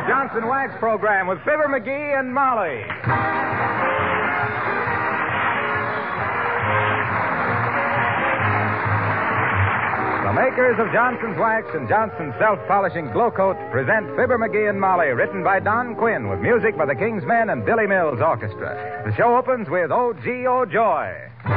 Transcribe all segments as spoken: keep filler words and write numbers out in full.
Johnson Wax program with Fibber McGee and Molly. The makers of Johnson's Wax and Johnson's Self-Polishing Glow Coat present Fibber McGee and Molly, written by Don Quinn, with music by the King's Men and Billy Mills Orchestra. The show opens with O G O Joy.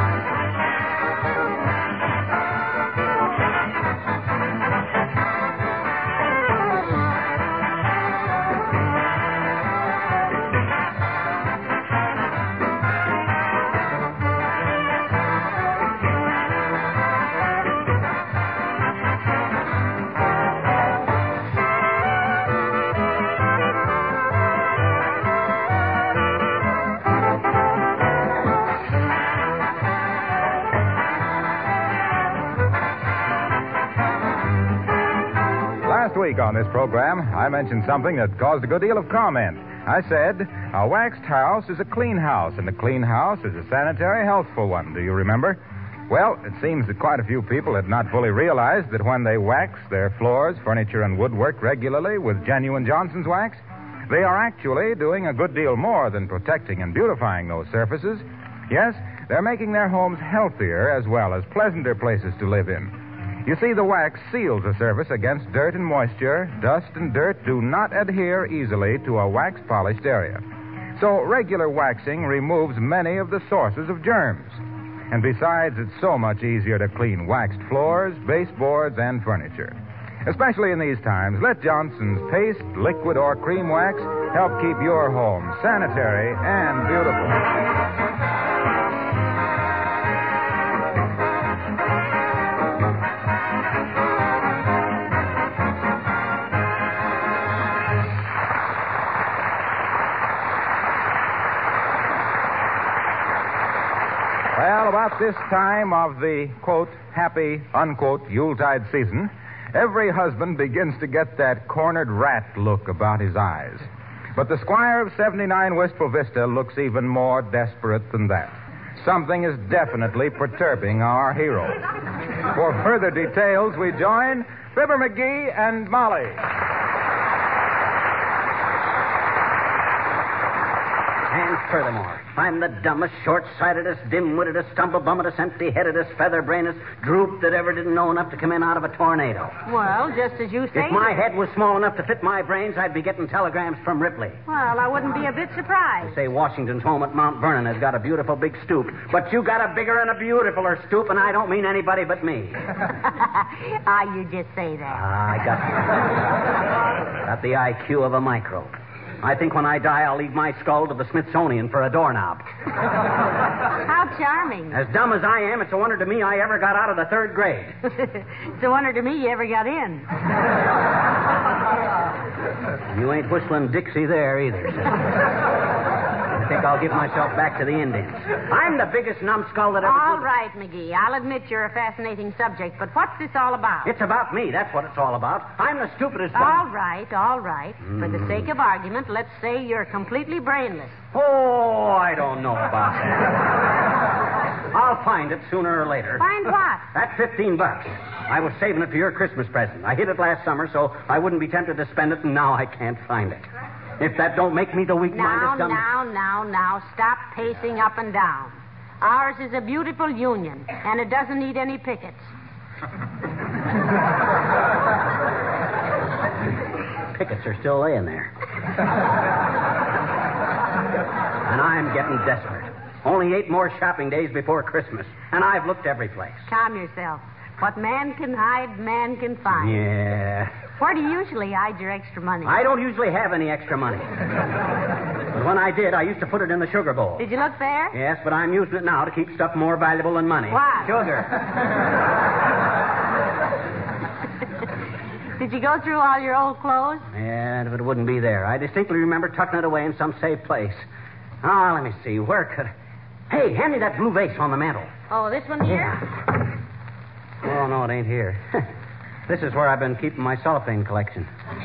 On this program, I mentioned something that caused a good deal of comment. I said, a waxed house is a clean house, and a clean house is a sanitary, healthful one. Do you remember? Well, it seems that quite a few people had not fully realized that when they wax their floors, furniture, and woodwork regularly with genuine Johnson's Wax, they are actually doing a good deal more than protecting and beautifying those surfaces. Yes, they're making their homes healthier as well as pleasanter places to live in. You see, the wax seals a surface against dirt and moisture. Dust and dirt do not adhere easily to a wax-polished area. So regular waxing removes many of the sources of germs. And besides, it's so much easier to clean waxed floors, baseboards, and furniture. Especially in these times, let Johnson's paste, liquid, or cream wax help keep your home sanitary and beautiful. Well, about this time of the, quote, happy, unquote, Yuletide season, every husband begins to get that cornered rat look about his eyes. But the Squire of seventy-nine Wistful Vista looks even more desperate than that. Something is definitely perturbing our hero. For further details, we join Fibber McGee and Molly. And furthermore, I'm the dumbest, short-sightedest, dim-wittedest, stumble-bummetest, empty-headedest, feather-brainedest droop that ever didn't know enough to come in out of a tornado. Well, just as you say. If my head was small enough to fit my brains, I'd be getting telegrams from Ripley. Well, I wouldn't be a bit surprised. They say Washington's home at Mount Vernon has got a beautiful big stoop, but you got a bigger and a beautifuler stoop, and I don't mean anybody but me. Ah, you just say that. Ah, I got, got the I Q of a microbe. I think when I die, I'll leave my skull to the Smithsonian for a doorknob. How charming. As dumb as I am, it's a wonder to me I ever got out of the third grade. It's a wonder to me you ever got in. You ain't whistling Dixie there either, sir. I think I'll give myself back to the Indians. I'm the biggest numbskull that ever... All right, McGee. I'll admit you're a fascinating subject, but what's this all about? It's about me. That's what it's all about. I'm the stupidest one. All right, all right. Mm. For the sake of argument, let's say you're completely brainless. Oh, I don't know about that. I'll find it sooner or later. Find what? That fifteen bucks. I was saving it for your Christmas present. I hid it last summer, so I wouldn't be tempted to spend it, and now I can't find it. If that don't make me the weak-minded Now, dumb... now, now, now, stop pacing up and down. Ours is a beautiful union, and it doesn't need any pickets. Pickets are still laying there. And I'm getting desperate. Only eight more shopping days before Christmas, and I've looked every place. Calm yourself. What man can hide, man can find. Yeah. Where do you usually hide your extra money? I don't usually have any extra money. But when I did, I used to put it in the sugar bowl. Did you look there? Yes, but I'm using it now to keep stuff more valuable than money. What? Sugar. Did you go through all your old clothes? Yeah, if it wouldn't be there. I distinctly remember tucking it away in some safe place. Oh, let me see. Where could... Hey, hand me that blue vase on the mantel. Oh, this one here? Yeah. Oh, no, it ain't here. This is where I've been keeping my cellophane collection.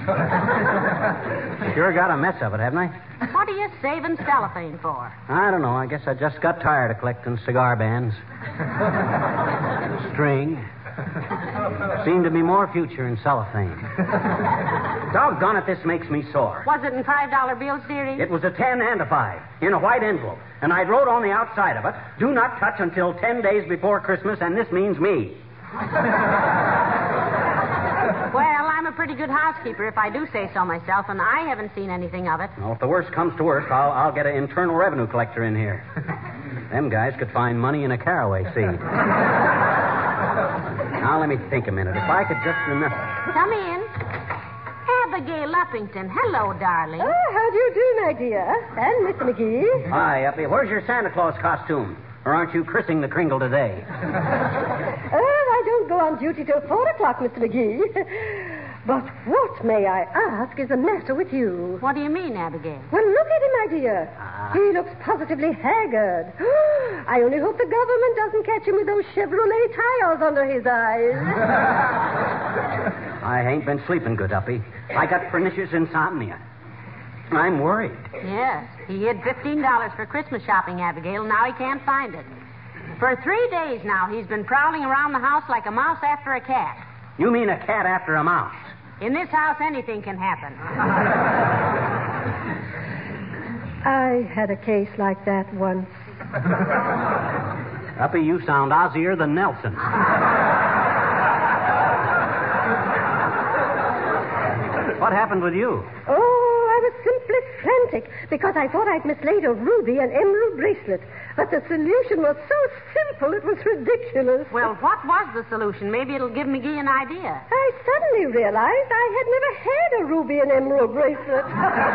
Sure got a mess of it, haven't I? What are you saving cellophane for? I don't know. I guess I just got tired of collecting cigar bands. String. Seemed to be more future in cellophane. Doggone it, this makes me sore. Was it in five dollar bills, dearie? It was a ten and a five in a white envelope. And I wrote on the outside of it, do not touch until ten days before Christmas, and this means me. Well, I'm a pretty good housekeeper, if I do say so myself, and I haven't seen anything of it. Well, if the worst comes to worst, I'll, I'll get an internal revenue collector in here. Them guys could find money in a caraway seed. Now, let me think a minute. If I could just remember. Come in. Abigail Uppington. Hello, darling. Oh, how do you do, my dear? And Mister McGee. Hi, Uppy. Where's your Santa Claus costume? Or aren't you christening the Kringle today? Oh, I don't go on duty till four o'clock, Mister McGee. But what, may I ask, is the matter with you? What do you mean, Abigail? Well, look at him, my dear. Ah. He looks positively haggard. I only hope the government doesn't catch him with those Chevrolet tires under his eyes. I ain't been sleeping good, Uppy. I got pernicious insomnia. I'm worried. Yes. He hid fifteen dollars for Christmas shopping, Abigail. Now he can't find it. For three days now, he's been prowling around the house like a mouse after a cat. You mean a cat after a mouse? In this house, anything can happen. I had a case like that once. Uppy, you sound Ozzier than Nelson. What happened with you? Oh, I was simply frantic because I thought I'd mislaid a ruby and emerald bracelet. But the solution was so simple, it was ridiculous. Well, what was the solution? Maybe it'll give McGee an idea. I suddenly realized I had never had a ruby and emerald bracelet.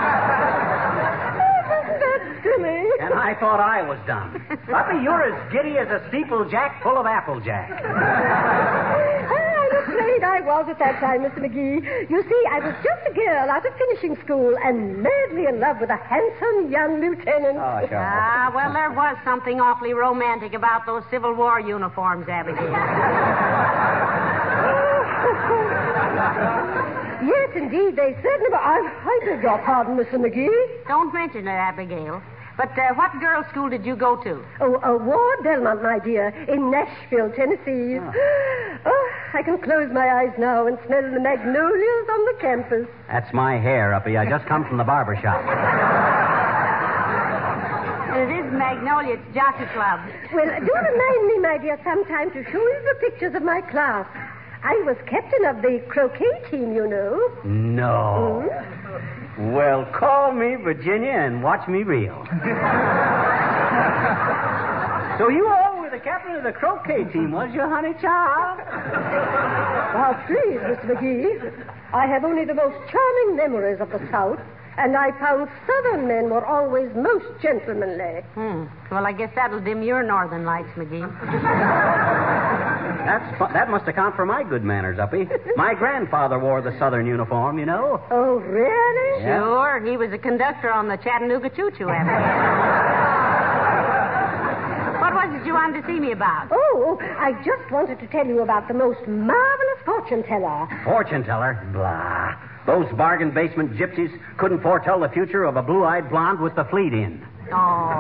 Oh, wasn't that silly? And I thought I was done. Uppy, you're as giddy as a steeplejack full of applejack. I'm afraid I was at that time, Mister McGee. You see, I was just a girl out of finishing school and madly in love with a handsome young lieutenant. Oh, sure. Ah, well, there was something awfully romantic about those Civil War uniforms, Abigail. Yes, indeed, they certainly were. I, I beg your pardon, Mister McGee. Don't mention it, Abigail. But uh, what girls' school did you go to? Oh, uh, Ward Belmont, my dear, in Nashville, Tennessee. Oh. Oh, I can close my eyes now and smell the magnolias on the campus. That's my hair, Uppy. I just come from the barber shop. It is Magnolia. It's Jockey Club. Well, do remind me, my dear, sometime to show you the pictures of my class. I was captain of the croquet team, you know. No. Mm-hmm. Well, call me Virginia and watch me reel. So you all were the captain of the croquet team, was you, honey child? Now, please, Mister McGee, I have only the most charming memories of the South, and I found Southern men were always most gentlemanly. Hmm. Well, I guess that'll dim your northern lights, McGee. That's fu- that must account for my good manners, Uppy. My grandfather wore the Southern uniform, you know. Oh, really? Yeah. Sure. He was a conductor on the Chattanooga Choo-Choo, Abigail. What was it you wanted to see me about? Oh, I just wanted to tell you about the most marvelous fortune teller. Fortune teller? Blah. Those bargain basement gypsies couldn't foretell the future of a blue-eyed blonde with the fleet in. Oh.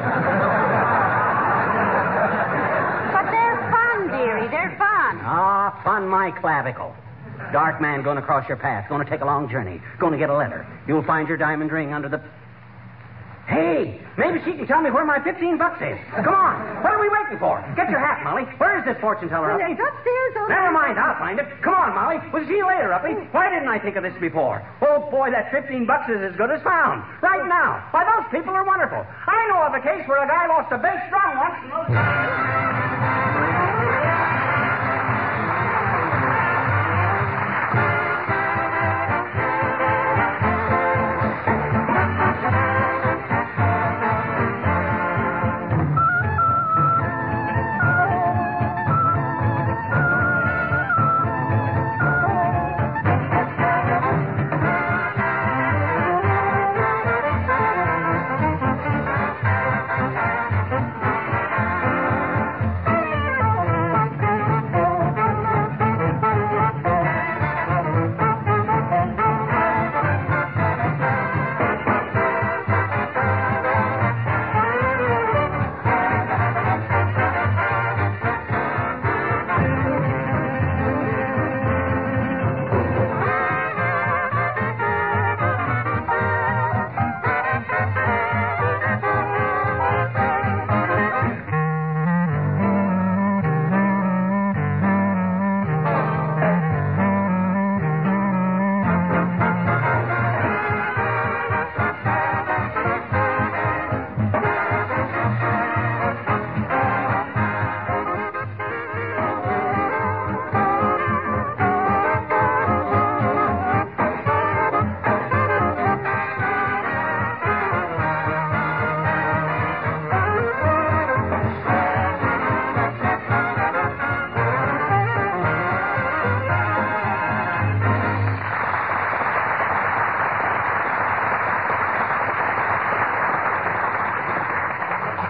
But they're fun, dearie. They're fun. Ah, fun my clavicle. Dark man going across your path, going to take a long journey, going to get a letter. You'll find your diamond ring under the... Hey, maybe she can tell me where my fifteen bucks is. Come on. What are we waiting for? Get your hat, Molly. Where is this fortune teller, Well, Uppy? it's upstairs on Never mind, I'll find it. Come on, Molly. We'll see you later, Uppy. Why didn't I think of this before? Oh, boy, that fifteen bucks is as good as found. Right now. Why, those people are wonderful. I know of a case where a guy lost a bass drum once. And those...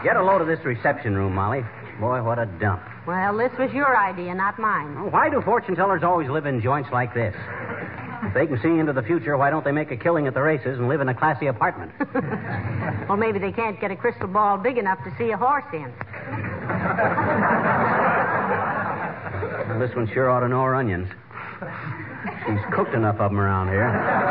Get a load of this reception room, Molly. Boy, what a dump. Well, this was your idea, not mine. Well, why do fortune tellers always live in joints like this? If they can see into the future, why don't they make a killing at the races and live in a classy apartment? Well, maybe they can't get a crystal ball big enough to see a horse in. Well, this one sure ought to know her onions. She's cooked enough of them around here.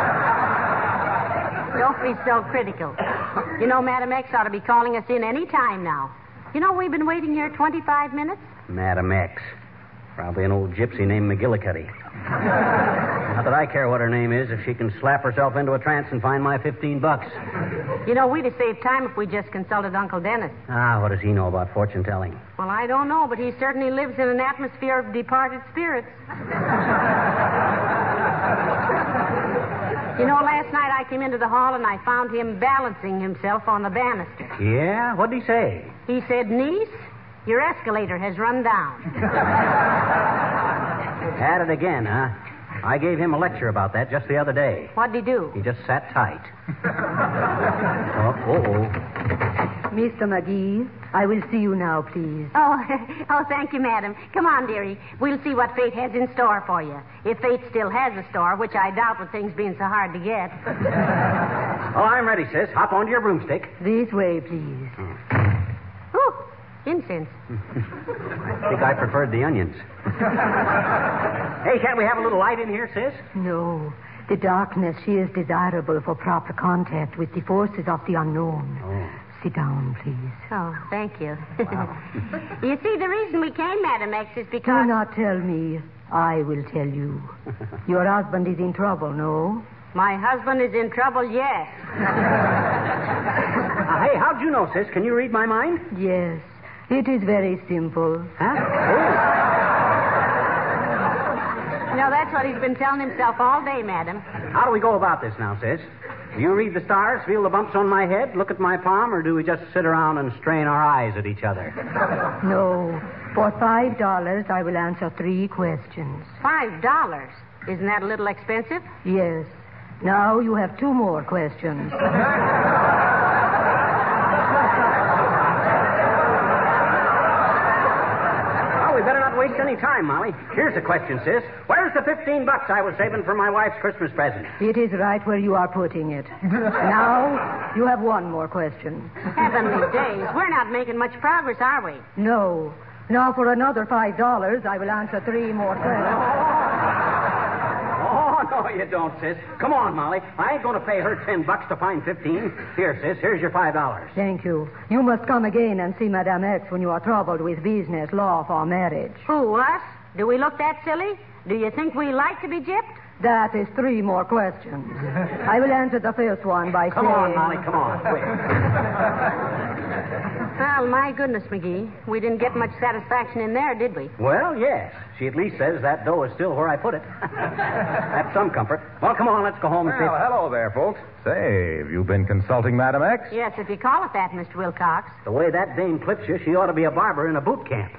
Don't be so critical. You know, Madam X ought to be calling us in any time now. You know, we've been waiting here twenty-five minutes. Madam X. Probably an old gypsy named McGillicuddy. Not that I care what her name is, if she can slap herself into a trance and find my fifteen bucks. You know, we'd have saved time if we just consulted Uncle Dennis. Ah, what does he know about fortune telling? Well, I don't know, but he certainly lives in an atmosphere of departed spirits. You know, last night I came into the hall and I found him balancing himself on the banister. Yeah? What'd he say? He said, "Niece, your escalator has run down." At it again, huh? I gave him a lecture about that just the other day. What'd he do? He just sat tight. oh, uh-oh. Mister McGee, I will see you now, please. Oh, oh, thank you, madam. Come on, dearie. We'll see what fate has in store for you. If fate still has a store, which I doubt with things being so hard to get. Oh, I'm ready, sis. Hop onto your broomstick. This way, please. Ooh, incense. I think I preferred the onions. Hey, can't we have a little light in here, sis? No. The darkness, she is desirable for proper contact with the forces of the unknown. Oh. Sit down, please. Oh, thank you. Wow. You see, the reason we came, Madam X, is because... Do not tell me. I will tell you. Your husband is in trouble, no? My husband is in trouble, yes. uh, hey, how'd you know, sis? Can you read my mind? Yes. It is very simple. Huh? Oh. You know, that's what he's been telling himself all day, madam. How do we go about this now, sis? Do you read the stars, feel the bumps on my head, look at my palm, or do we just sit around and strain our eyes at each other? No. For five dollars, I will answer three questions. Five dollars? Isn't that a little expensive? Yes. Now you have two more questions. We better not waste any time, Molly. Here's the question, sis. Where's the fifteen bucks I was saving for my wife's Christmas present? It is right where you are putting it. Now, you have one more question. Heavenly days. We're not making much progress, are we? No. Now, for another five dollars, I will answer three more questions. Oh, no, you don't, sis. Come on, Molly. I ain't going to pay her ten bucks to find fifteen. Here, sis, here's your five dollars. Thank you. You must come again and see Madame X when you are troubled with business, love, or marriage. Who, us? Do we look that silly? Do you think we like to be gypped? That is three more questions. I will answer the first one by come saying... Come on, Molly, come on, quick. Well, my goodness, McGee. We didn't get much satisfaction in there, did we? Well, yes. She at least says that dough is still where I put it. That's some comfort. Well, come on, let's go home and Well, see... hello there, folks. Say, have you been consulting Madam X? Yes, if you call it that, Mister Wilcox. The way that dame clips you, she ought to be a barber in a boot camp.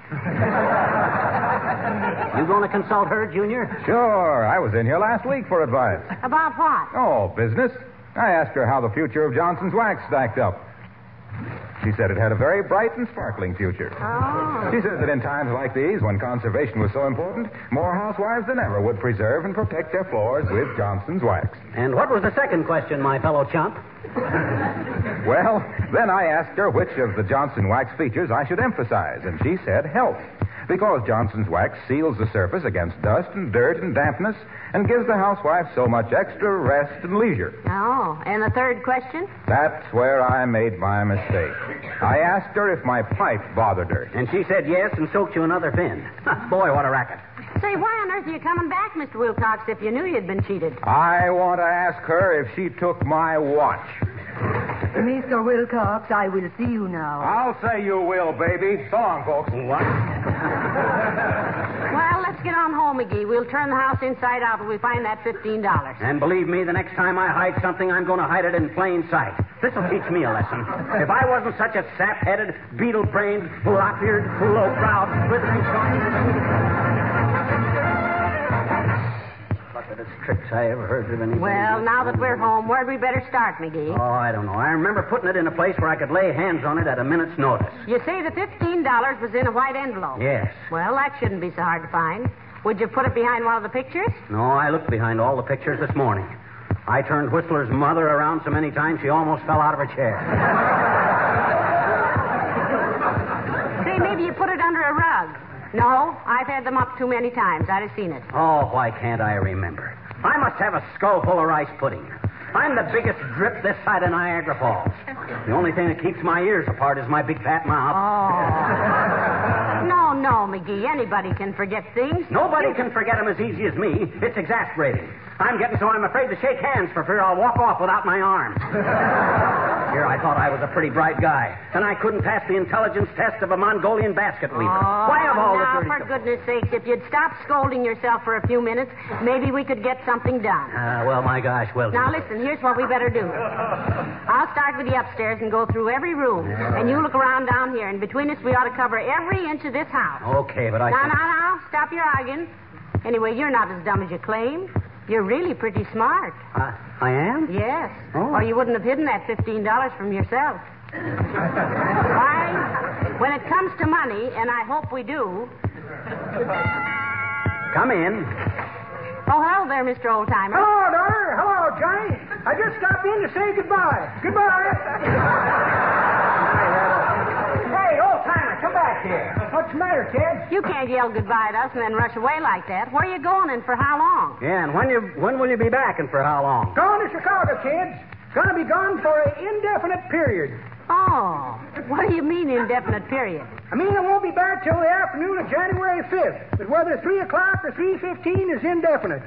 You going to consult her, Junior? Sure. I was in here last week for advice. About what? Oh, business. I asked her how the future of Johnson's Wax stacked up. She said it had a very bright and sparkling future. Oh. She said that in times like these, when conservation was so important, more housewives than ever would preserve and protect their floors with Johnson's Wax. And what was the second question, my fellow chump? Well, then I asked her which of the Johnson Wax features I should emphasize, and she said health. Because Johnson's Wax seals the surface against dust and dirt and dampness and gives the housewife so much extra rest and leisure. Oh, and the third question? That's where I made my mistake. I asked her if my pipe bothered her. And she said yes and soaked you another fin. Boy, what a racket. Say, why on earth are you coming back, Mister Wilcox, if you knew you'd been cheated? I want to ask her if she took my watch. Mister Wilcox, I will see you now. I'll say you will, baby. So long, folks. What? Well, let's get on home, McGee. We'll turn the house inside out when we find that fifteen dollars. And believe me, the next time I hide something, I'm going to hide it in plain sight. This'll teach me a lesson. If I wasn't such a sap-headed, beetle-brained, lop-eared, low-browed, withering... toughest tricks I ever heard of anybody. Well, now that we're home, where'd we better start, McGee? Oh, I don't know. I remember putting it in a place where I could lay hands on it at a minute's notice. You say the fifteen dollars was in a white envelope. Yes. Well, that shouldn't be so hard to find. Would you put it behind one of the pictures? No, I looked behind all the pictures this morning. I turned Whistler's mother around so many times she almost fell out of her chair. Say, maybe you put it under a rug. No, I've had them up too many times. I'd have seen it. Oh, why can't I remember? I must have a skull full of rice pudding. I'm the biggest drip this side of Niagara Falls. The only thing that keeps my ears apart is my big fat mouth. Oh. No, no, McGee. Anybody can forget things. Nobody can forget them as easy as me. It's exasperating. I'm getting so I'm afraid to shake hands for fear I'll walk off without my arm. Here, I thought I was a pretty bright guy, and I couldn't pass the intelligence test of a Mongolian basket weaver. Oh, Why of all now, the dirty for stuff? goodness sakes, if you'd stop scolding yourself for a few minutes, maybe we could get something done. Ah, well, my gosh, well... Now, listen, here's what we better do. I'll start with the upstairs and go through every room, and you look around down here, and between us, we ought to cover every inch of this house. Okay, but I... Now, now, now, stop your arguing. Anyway, you're not as dumb as you claim. You're really pretty smart. Uh, I am? Yes. Oh. Or you wouldn't have hidden that fifteen dollars from yourself. Why, when it comes to money, and I hope we do... Come in. Oh, hello there, Mister Oldtimer. Hello, daughter. Hello, Johnny. I just stopped in to say goodbye. Goodbye. Hey, old-timer, come back here. What's the matter, kid? You can't yell goodbye at us and then rush away like that. Where are you going and for how long? Yeah, and when you when will you be back and for how long? Going to Chicago, kids. Gonna be gone for an indefinite period. Oh, what do you mean indefinite period? I mean, I won't be back till the afternoon of January fifth. But whether three o'clock or three fifteen is indefinite.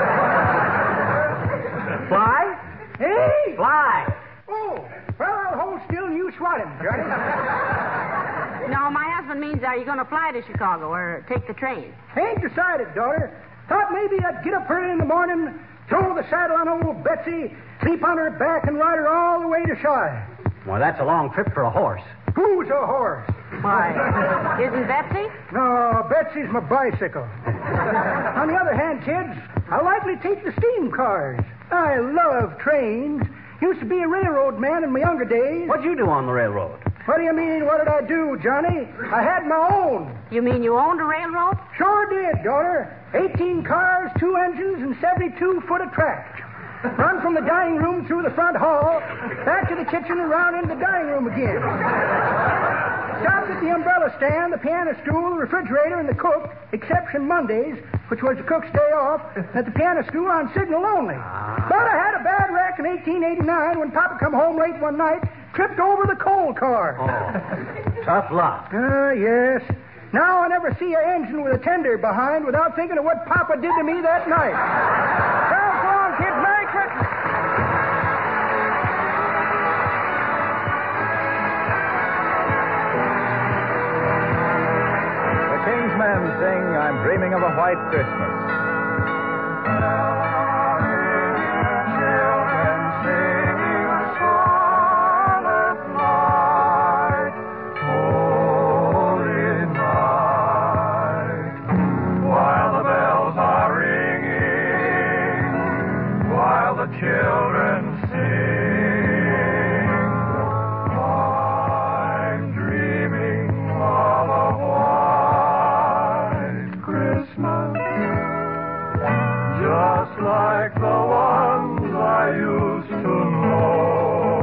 Fly? Hey! Fly. Oh, well, I'll hold still and you swat him, Johnny. No, my husband means are you going to fly to Chicago or take the train? Ain't decided, daughter. Thought maybe I'd get up early in the morning, throw the saddle on old Betsy, sleep on her back, and ride her all the way to Chi. Well, that's a long trip for a horse. Who's a horse? Why, isn't Betsy? No, Betsy's my bicycle. On the other hand, kids, I'll likely take the steam cars. I love trains. Used to be a railroad man in my younger days. What'd you do on the railroad? What do you mean, what did I do, Johnny? I had my own. You mean you owned a railroad? Sure did, daughter. Eighteen cars, two engines, and seventy-two foot of track. Run from the dining room through the front hall, back to the kitchen and round into the dining room again. Stopped at the umbrella stand, the piano stool, the refrigerator, and the cook, exception Mondays, which was the cook's day off, at the piano stool on signal only. But I had a bad wreck in eighteen eighty-nine when Papa come home late one night, tripped over the coal car. Oh, tough luck. Ah, uh, yes. Now I never see an engine with a tender behind without thinking of what Papa did to me that night. Well, go on, kids. Merry Christmas. The Kingsmen sing I'm Dreaming of a White Christmas. Children sing, I'm dreaming of a white Christmas, just like the ones I used to know,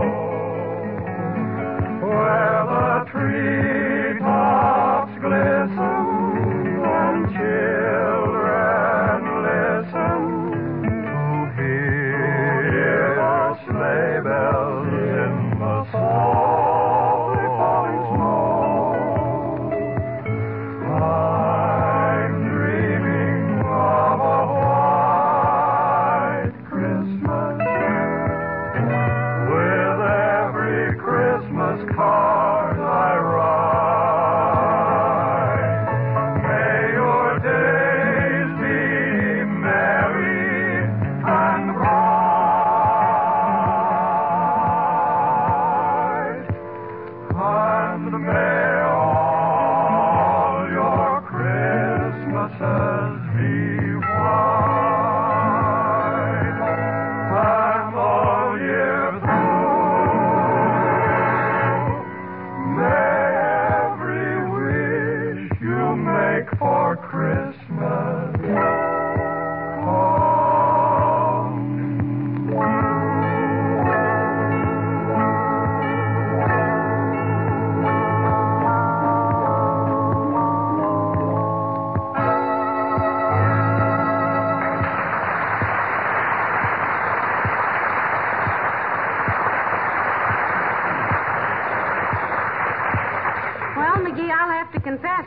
where the treetops glisten and children listen to hear sleigh bells in the softly falling snow. I'm dreaming of a white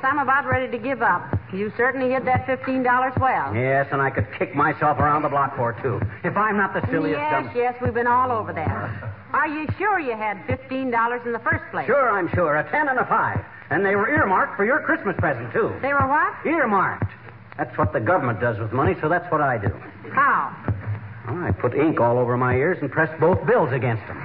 I'm about ready to give up. You certainly hid that fifteen dollars well. Yes, and I could kick myself around the block for it, too. If I'm not the silliest Yes, dumb... yes, we've been all over that. Are you sure you had fifteen dollars in the first place? Sure, I'm sure. A ten and a five. And they were earmarked for your Christmas present, too. They were what? Earmarked. That's what the government does with money, so that's what I do. How? Well, I put ink all over my ears and pressed both bills against them.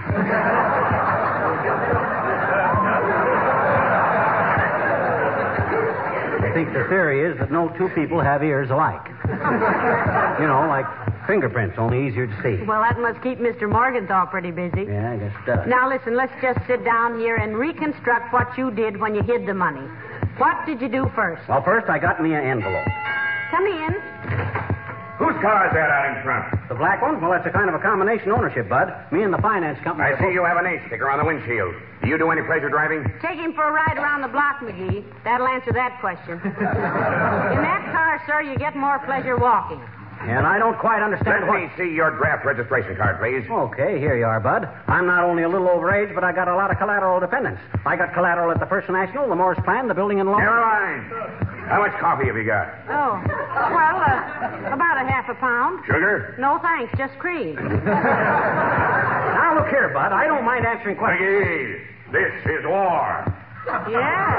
I think the theory is that no two people have ears alike. You know, like fingerprints, only easier to see. Well, that must keep Mister Morgenthau pretty busy. Yeah, I guess it does. Now, listen, let's just sit down here and reconstruct what you did when you hid the money. What did you do first? Well, first I got me an envelope. Come in. Whose car is that out in front? The black one? Well, that's a kind of a combination ownership, Bud. Me and the finance company... I see you have an ace sticker on the windshield. Do you do any pleasure driving? Take him for a ride around the block, McGee. That'll answer that question. In that car, sir, you get more pleasure walking. And I don't quite understand Let what... me see your draft registration card, please. Okay, here you are, Bud. I'm not only a little overage, but I got a lot of collateral dependents. I got collateral at the First National, the Morris Plan, the building and loan... Never mind. How much coffee have you got? Oh, well, uh, about a half a pound. Sugar? No, thanks, just cream. Now, look here, Bud. I don't mind answering questions. McGee, this is war. Yeah.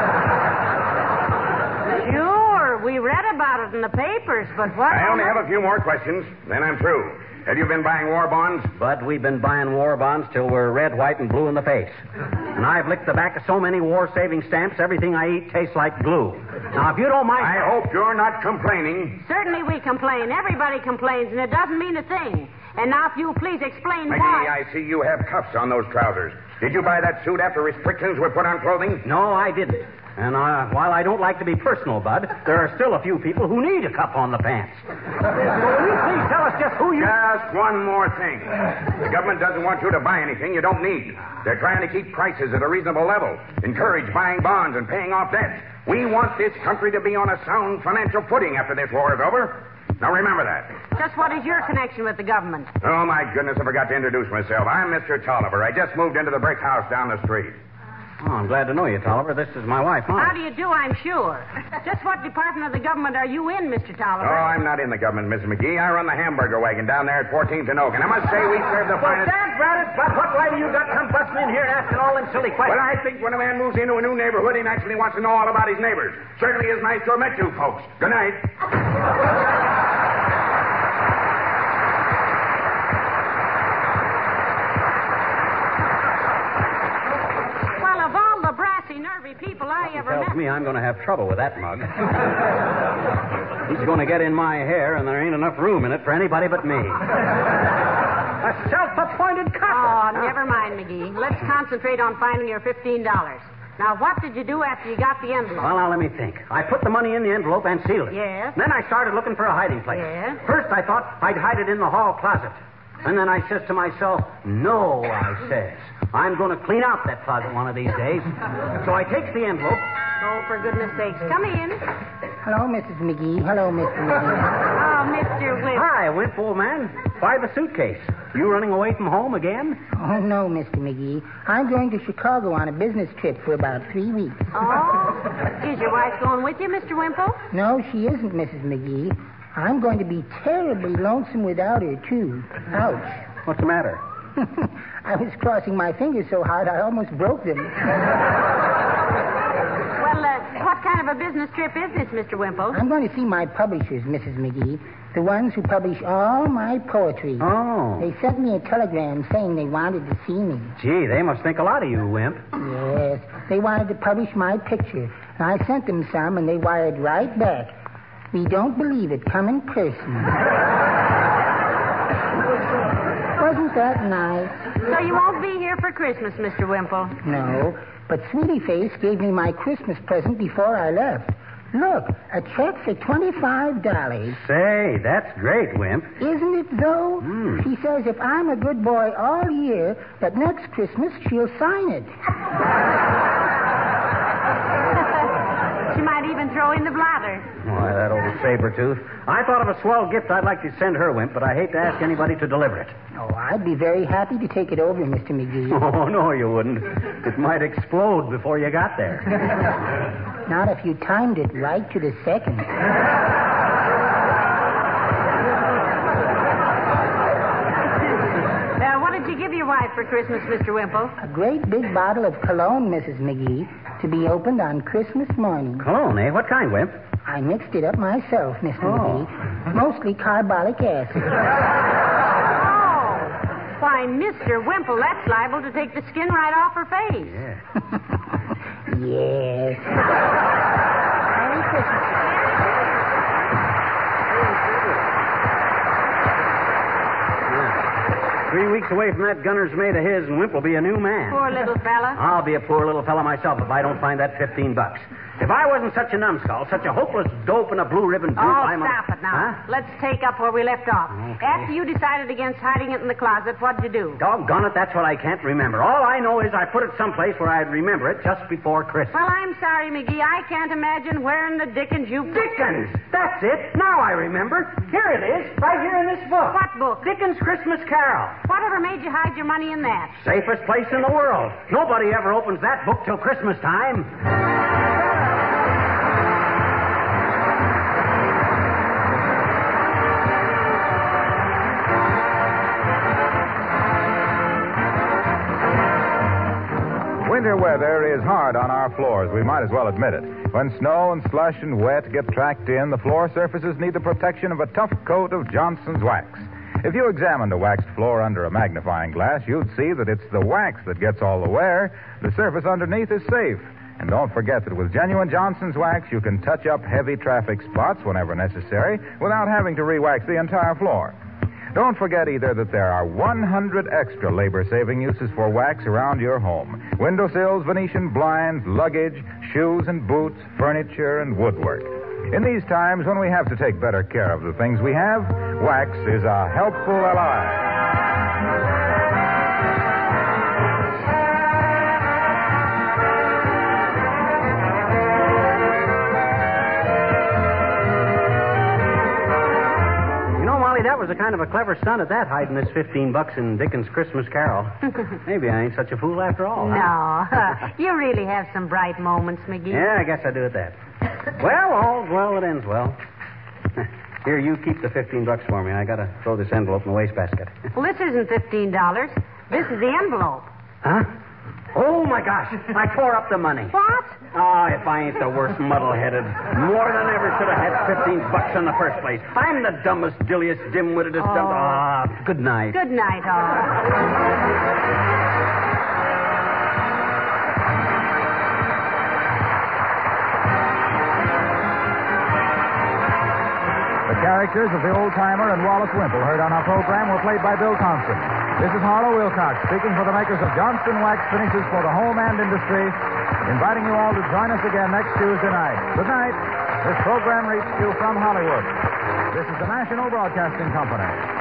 Sure, we read about it in the papers, but what... I only have a few more questions, then I'm through. Have you been buying war bonds? Bud, we've been buying war bonds till we're red, white, and blue in the face. And I've licked the back of so many war-saving stamps, everything I eat tastes like glue. Now, if you don't mind... I hope you're not complaining. Certainly we complain. Everybody complains, and it doesn't mean a thing. And now, if you please explain McGee, why... I see you have cuffs on those trousers. Did you buy that suit after restrictions were put on clothing? No, I didn't. And uh, while I don't like to be personal, Bud, there are still a few people who need a cuff on the pants. So will you please tell us just who you... Just one more thing. The government doesn't want you to buy anything you don't need. They're trying to keep prices at a reasonable level, encourage buying bonds and paying off debts. We want this country to be on a sound financial footing after this war is over. Now, remember that. Just what is your connection with the government? Oh, my goodness, I forgot to introduce myself. I'm Mister Tolliver. I just moved into the brick house down the street. Oh, I'm glad to know you, Tolliver. This is my wife, Molly. How do you do, I'm sure. Just what department of the government are you in, Mister Tolliver? Oh, I'm not in the government, Missus McGee. I run the hamburger wagon down there at fourteenth and Oak. And I must say we serve the Well, finest... Dad, Braddock, but what right do you got come busting in here and asking all them silly questions? Well, I think when a man moves into a new neighborhood, he naturally wants to know all about his neighbors. Certainly is nice to have met you folks. Good night. Well, of all the brassy, nervy people I ever Tells met... me I'm going to have trouble with that mug. He's going to get in my hair, and there ain't enough room in it for anybody but me. A self-appointed copper. Oh, never mind, McGee. Let's concentrate on finding your fifteen dollars. Now, what did you do after you got the envelope? Well, now, let me think. I put the money in the envelope and sealed it. Yes. Then I started looking for a hiding place. Yes. First, I thought I'd hide it in the hall closet. And then I says to myself, no, I says. I'm going to clean out that closet one of these days. So I takes the envelope. Oh, for goodness sakes. Come in. Hello, Missus McGee. Hello, Mister McGee. Oh, Mister Wimp. Hi, Wimp, old man. Why the suitcase? You running away from home again? Oh, no, Mister McGee. I'm going to Chicago on a business trip for about three weeks. Oh? Is your wife going with you, Mister Wimple? No, she isn't, Missus McGee. I'm going to be terribly lonesome without her, too. Ouch. What's the matter? I was crossing my fingers so hard I almost broke them. Well, uh, what kind of a business trip is this, Mister Wimple? I'm going to see my publishers, Missus McGee. The ones who publish all my poetry. Oh. They sent me a telegram saying they wanted to see me. Gee, they must think a lot of you, Wimp. Yes. They wanted to publish my picture. And I sent them some, and they wired right back. We don't believe it. Come in person. Wasn't that nice? So you won't be here for Christmas, Mister Wimple? No. But Sweetie Face gave me my Christmas present before I left. Look, a check for twenty-five dollars. Say, that's great, Wimp. Isn't it, though? Mm. She says if I'm a good boy all year, that next Christmas she'll sign it. She might even throw in the bladder. Why, that old saber-tooth. I thought of a swell gift I'd like to send her, Wimp, but I hate to ask anybody to deliver it. Oh, I'd be very happy to take it over, Mister McGee. Oh, no, you wouldn't. It might explode before you got there. Not if you timed it right to the second. Now, what did you give your wife for Christmas, Mister Wimple? A great big bottle of cologne, Missus McGee, to be opened on Christmas morning. Cologne, eh? What kind, Wimp? I mixed it up myself, Mister Oh. McGee. Mostly carbolic acid. Why, Mister Wimple, that's liable to take the skin right off her face. Yeah. Yes. Merry Christmas. Three weeks away from that gunner's mate of his, and Wimp will be a new man. Poor little fella. I'll be a poor little fella myself if I don't find that fifteen bucks. If I wasn't such a numbskull, such a hopeless dope and a blue ribbon dupe, Oh, I'm stop a... it now. Huh? Let's take up where we left off. Okay. After you decided against hiding it in the closet, what'd you do? Doggone it, that's what I can't remember. All I know is I put it someplace where I'd remember it just before Christmas. Well, I'm sorry, McGee. I can't imagine where in the dickens you... Dickens! That's it. Now I remember. Here it is, right here in this book. What book? Dickens' Christmas Carol. Whatever made you hide your money in that? Safest place in the world. Nobody ever opens that book till Christmas time. Winter weather is hard on our floors. We might as well admit it. When snow and slush and wet get tracked in, the floor surfaces need the protection of a tough coat of Johnson's wax. If you examined a waxed floor under a magnifying glass, you'd see that it's the wax that gets all the wear. The surface underneath is safe. And don't forget that with genuine Johnson's wax, you can touch up heavy traffic spots whenever necessary without having to re-wax the entire floor. Don't forget either that there are one hundred extra labor-saving uses for wax around your home. Windowsills, Venetian blinds, luggage, shoes and boots, furniture and woodwork. In these times when we have to take better care of the things we have, wax is a helpful ally. That was a kind of a clever stunt at that, hiding this fifteen bucks in Dickens' Christmas Carol. Maybe I ain't such a fool after all. No. Huh? You really have some bright moments, McGee. Yeah, I guess I do at that. Well, all's well that ends well. Here, you keep the fifteen bucks for me. I gotta throw this envelope in the wastebasket. Well, this isn't fifteen dollars. This is the envelope. Huh? Oh, my gosh. I tore up the money. What? Oh, if I ain't the worst muddle-headed. More than ever should have had fifteen bucks in the first place. I'm the dumbest, dilliest, dim-wittedest, Oh. dumb... Ah, good night. Good night, all. The characters of the old-timer and Wallace Wimple heard on our program were played by Bill Thompson. This is Harlow Wilcox speaking for the makers of Johnston Wax Finishes for the home and industry, inviting you all to join us again next Tuesday night. Good night. This program reached you from Hollywood. This is the National Broadcasting Company.